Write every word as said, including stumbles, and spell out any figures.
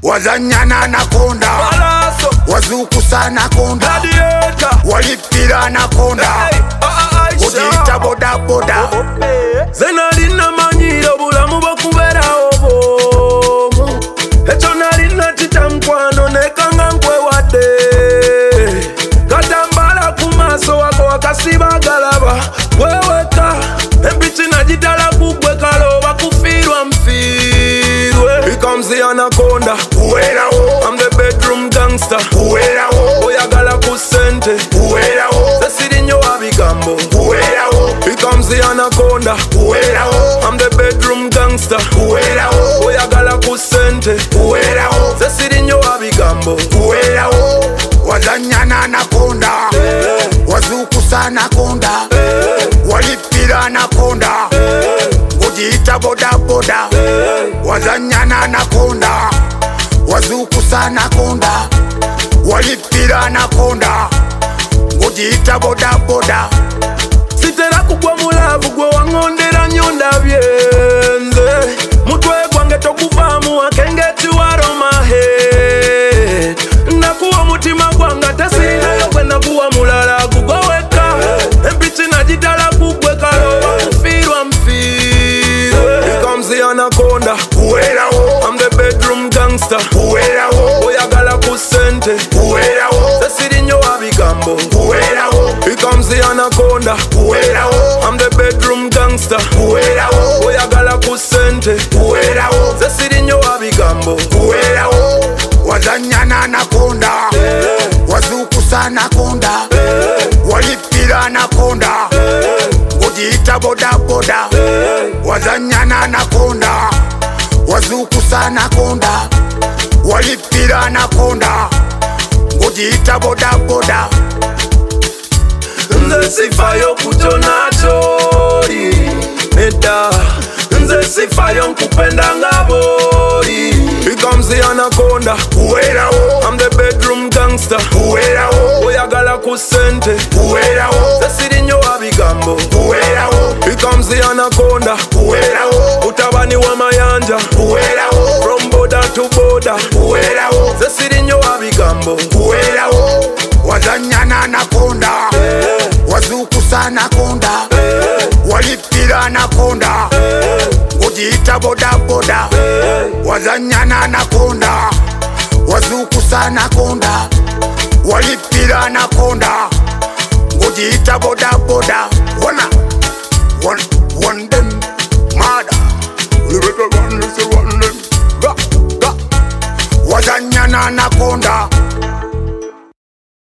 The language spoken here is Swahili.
wazanyana anakonda, wazukusa anakonda, walipira anakonda, kujiita boda boda. Zenalina manyiro bulamu bakubera obomu, echo nalina chitamkwano nekanga nkwe wadde, katambala kumaso wako wakasiba galaba weweka, empichi najitala kugwe kaloba kufirwa mfirwe. Here comes the anaconda, I'm the bedroom gangster, oyagala kusente, sesirinyo abigambo. Here comes the anaconda, I'm the bedroom gangster, oyagala kusente, sesirinyo abigambo. Wazanyana anakonda, wazukusa anakonda, walipira anakonda, kujiita boda boda. Wazanyana anakonda, wazukusa anakonda, walipira anakonda, kujiita boda boda. Sitera kugwa mulavu gwe wangondera nyonda byenze, mutwe gwange tokuvamu akengeti waro my head. Nakuwa mutima gwanga tesinayo gwe nakuwa mulala gugoweka, empichi najitala kugwe kaloba kufirwa mfirwe. Here comes the anaconda, I'm the bedroom gangster, oyagala kusente, sesirinyo abigambo. Here comes the anaconda, I'm the bedroom gangster, oyagala kusente, sesirinyo abigambo. Wazanyana anakonda, wazukusa anakonda, walipira anakonda, kujiita boda boda. Wazanyana anakonda, wazukusa anakonda, walipira anakonda, kujiita boda boda. Nze sifayo kutona chori neda, nze sifayo nkupenda ngabori. Here comes the anaconda, I'm the bedroom gangster, oyagala kusente, sesirinyo abigambo. Here comes the anaconda, utabani wa mayanja, from border to border, sesirinyo abigambo. Wazanyana anakonda, wazukusa anakonda, walipira anakonda, kujiita boda boda. Wazanyana anakonda, wazukusa anakonda, walipira anakonda, kujiita boda boda. Wana, one, one them, mada, you better run, let's run them. Ga, ga. Wazanyana anakonda,